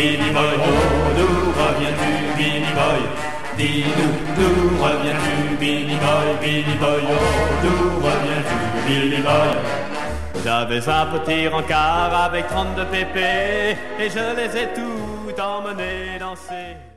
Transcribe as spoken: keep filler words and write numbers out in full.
Billy Boy, oh, d'où reviens-tu, Billy Boy? Dis-nous, d'où reviens-tu, Billy Boy, Billy Boy, oh, d'où reviens-tu, Billy Boy? J'avais un petit rencard avec trente-deux pépés, et je les ai tout emmenés danser.